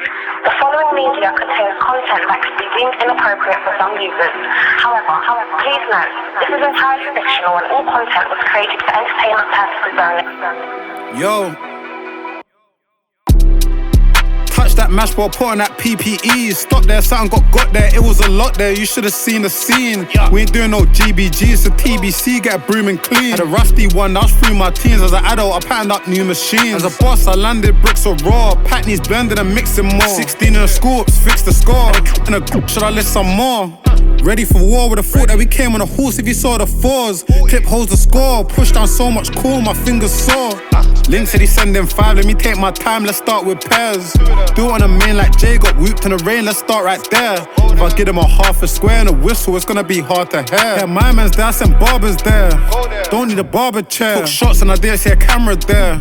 The following media contains content that could be deemed inappropriate for some users. However, please note, this is entirely fictional and all content was created for entertainment purposes only. Yo. Touch that mash ball, put on that PPE. Stop there, something got there, it was a lot there. You should've seen the scene. We ain't doing no GBG, it's a TBC, get a broom and clean. Had a rusty one, that was through my teens. As an adult, I patterned up new machines. As a boss, I landed bricks of raw. Patney's blended and mixing more. 16 in the scoops, fix the score. In a should I list some more? Ready for war with a thought that we came on a horse if you saw the fours. Clip holds the score, push down so much cool, my fingers sore. Link said he's sending 5, let me take my time, let's start with pairs. Do it on the main like Jay got whooped in the rain, let's start right there. If I give him a half a square and a whistle, it's gonna be hard to hear. Yeah, my man's there, I sent barbers there. Don't need a barber chair. Took shots and I didn't see a camera there.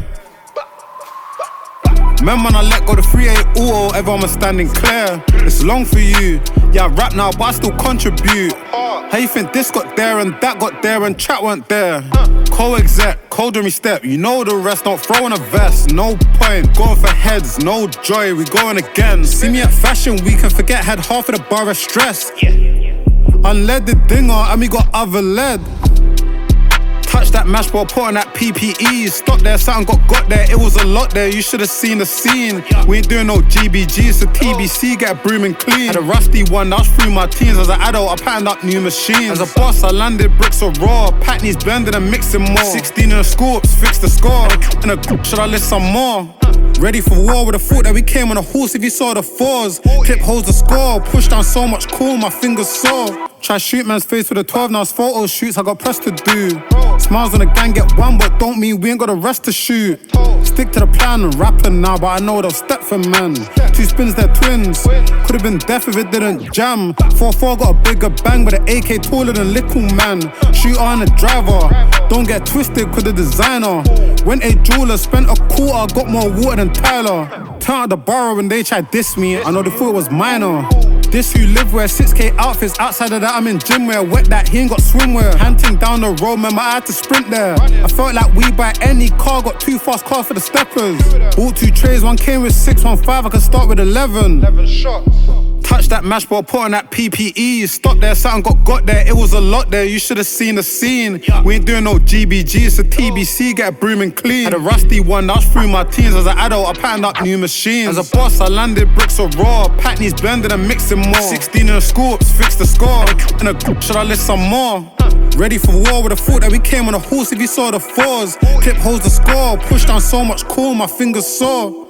Remember when I let go the 3-8 auto, everyone was standing clear. It's long for you, yeah I rap now but I still contribute. How you think this got there and that got there and chat weren't there? Co-exec, cold when we step, you know the rest, don't throw in a vest. No point, going for heads, no joy, we going again. See me at fashion week and forget had half of the bar of stress. Unleaded dinger and we got other lead. Touch that mash ball, put on that PPE. Stop there, something got there, it was a lot there. You should've seen the scene. We ain't doing no GBG, it's a TBC, get a broom and clean. Had a rusty one, that was through my teens. As an adult, I patterned up new machines. As a boss, I landed bricks of raw. Patney's blended and mixing more. 16 in the scoops, fix the score. In a should I list some more? Ready for war with a thought that we came on a horse if you saw the fours. Clip holds the score, push down so much cool, my fingers sore. Try shoot man's face with a 12, now it's photo shoots, I got press to do. Smiles on the gang get one, but don't mean we ain't got the rest to shoot. Stick to the plan and rapping now, but I know they'll step for man. 2 spins, they're twins. Could've been deaf if it didn't jam. 4-4 got a bigger bang, but the AK taller than little man. Shoot on the driver, don't get twisted, cause the designer. Went a jeweler, spent a quarter, got more water than Tyler. Turn out the bar when they tried diss me, I know they thought it was minor. This who live wear 6K outfits, outside of that I'm in gym wear. Wet that, he ain't got swimwear. Hunting down the road, man, I had to sprint there. I felt like we buy any car, got 2 fast cars for the steppers. Bought 2 trays, one came with 6, 1 5, I can start with 11. 11 shots. Touch that mash ball, put on that PPE. Stop there, something got there, it was a lot there. You should've seen the scene. We ain't doing no GBG, it's a TBC, get a broom and clean. Had a rusty one, that was through my teens. As an adult, I patterned up new machines. As a boss, I landed bricks of raw. Patney's blended and mixing more. 16 in the scoops, fix the score. In a should I list some more? Ready for war with a thought that we came on a horse if you saw the fours. Clip holds the score, push down so much cool, my fingers sore.